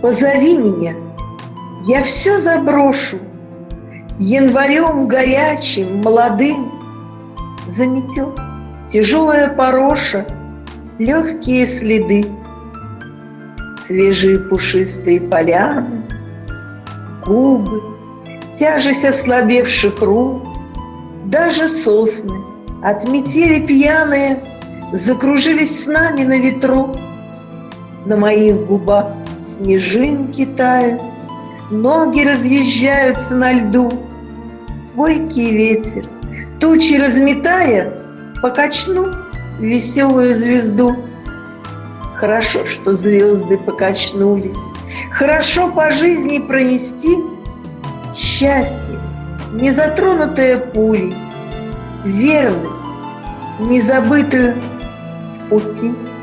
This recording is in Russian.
Позови меня, я все заброшу, январем горячим, молодым заметет тяжелая пороша легкие следы. Свежие пушистые поляны, губы, тяжесть ослабевших рук, даже сосны от метели пьяные закружились с нами на ветру. На моих губах снежинки тают, ноги разъезжаются на льду. Бойкий ветер, тучи разметая, покачну веселую звезду. Хорошо, что звезды покачнулись, хорошо по жизни пронести счастье, не затронутое пулей, верность, не забытую в пути.